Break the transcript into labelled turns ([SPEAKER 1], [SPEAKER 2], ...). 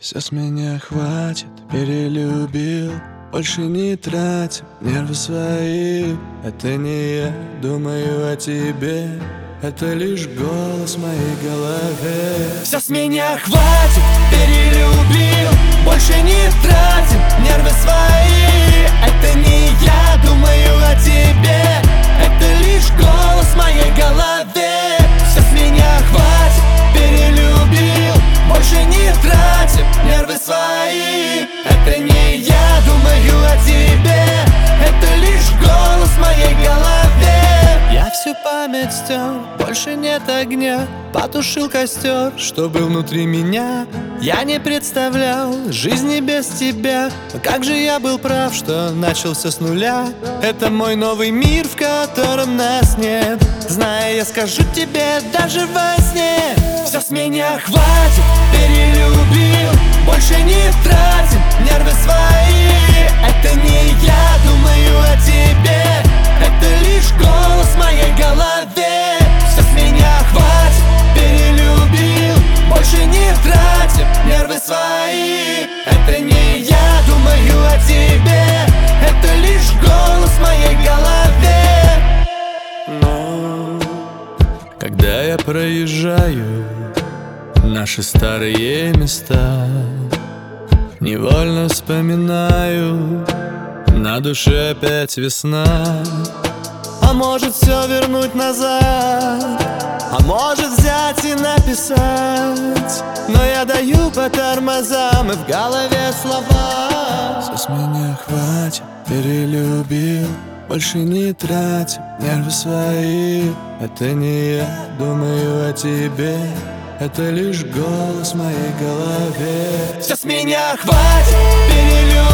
[SPEAKER 1] Все с меня хватит, перелюбил. Больше не тратим нервы свои. Это не я думаю о тебе, это лишь голос в моей голове.
[SPEAKER 2] Все с меня хватит, перелюбил. Больше не тратим нервы свои. Это не я думаю о тебе, это лишь голос в моей голове. Все с меня хватит, перелюбил. Больше не тратим нервы свои. Это не я думаю о тебе, это лишь голос в моей голове. Я всю память стер, больше нет огня. Потушил костер, что был внутри меня. Я не представлял жизни без тебя. Но как же я был прав, что начал все с нуля. Это мой новый мир, в котором нас нет. Зная, я скажу тебе даже во сне. Все с меня хватит, перелюбил. Больше не тратим нервы свои. Это не я думаю о тебе, это лишь голос в моей голове. Все с меня хватит, перелюбил. Больше не тратим нервы свои. Это не я думаю о тебе, это лишь голос в моей голове.
[SPEAKER 1] Но когда я проезжаю наши старые места, невольно вспоминаю, на душе опять весна.
[SPEAKER 2] А может все вернуть назад, а может взять и написать. Но я даю по тормозам, и в голове слова.
[SPEAKER 1] Все с меня хватит, перелюбил. Больше не тратим нервы свои. Это не я думаю о тебе, это лишь голос в моей голове.
[SPEAKER 2] Все с меня хватит, перелюбил.